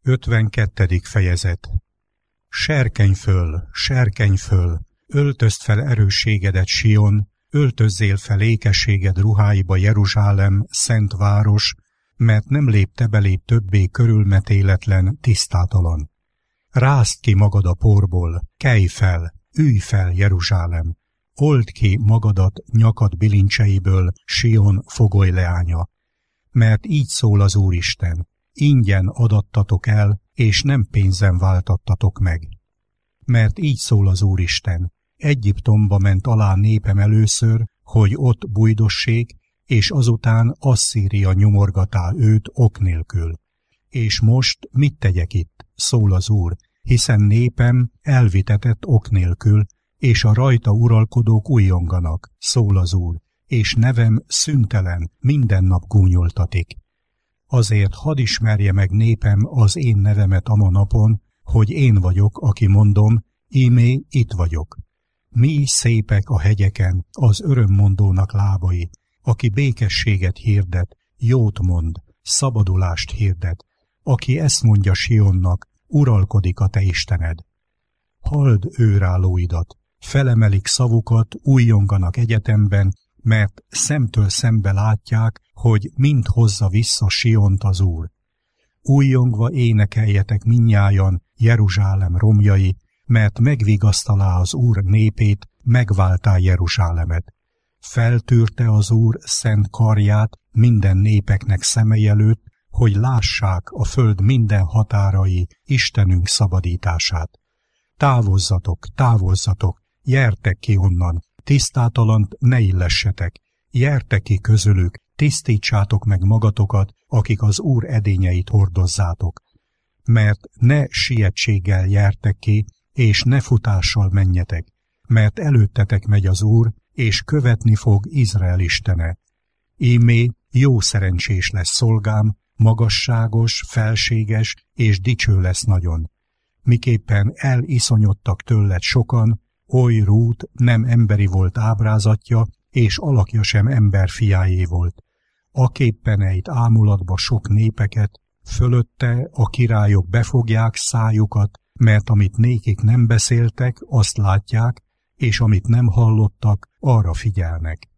52. fejezet. Serkenj föl, öltözd fel erősségedet, Sion, öltözzél fel ékességed ruháiba, Jeruzsálem, szent város, mert nem lép te beléd többé körülmetéletlen, tisztátalan. Rázd ki magad a porból, kelj fel, ülj fel, Jeruzsálem, old ki magadat nyakad bilincseiből, Sion fogoly leánya. Mert így szól az Úristen, ingyen adattatok el, és nem pénzen váltattatok meg. Mert így szól az Úristen, Egyiptomba ment alá népem először, hogy ott bujdossék, és azután Asszíria nyomorgatá őt ok nélkül. És most mit tegyek itt, szól az Úr, hiszen népem elvitetett ok nélkül, és a rajta uralkodók újjonganak, szól az Úr, és nevem szüntelen, minden nap gúnyoltatik. Azért hadd ismerje meg népem az én nevemet ama napon, hogy én vagyok, aki mondom, ímé itt vagyok. Mi szépek a hegyeken az örömmondónak lábai, aki békességet hirdet, jót mond, szabadulást hirdet, aki ezt mondja Sionnak, uralkodik a te Istened. Halld őrállóidat, felemelik szavukat, újjonganak egyetemben, mert szemtől szembe látják, hogy mind hozza vissza Siont az Úr. Újjongva énekeljetek mindnyájan, Jeruzsálem romjai, mert megvigasztalá az Úr népét, megváltá Jeruzsálemet. Feltűrte az Úr szent karját minden népeknek szemei előtt, hogy lássák a föld minden határai Istenünk szabadítását. Távozzatok, távozzatok, jertek ki onnan, tisztátalant ne illessetek, jertek ki közülük, tisztítsátok meg magatokat, akik az Úr edényeit hordozzátok. Mert ne sietséggel jertek ki, és ne futással menjetek, mert előttetek megy az Úr, és követni fog Izrael Istene. Ímé jó szerencsés lesz szolgám, magasságos, felséges, és dicső lesz nagyon. Miképpen eliszonyodtak tőled sokan, oly Rút nem emberi volt ábrázatja, és alakja sem ember fiájé volt. Aképpen ejt ámulatba sok népeket, fölötte a királyok befogják szájukat, mert amit nékik nem beszéltek, azt látják, és amit nem hallottak, arra figyelnek.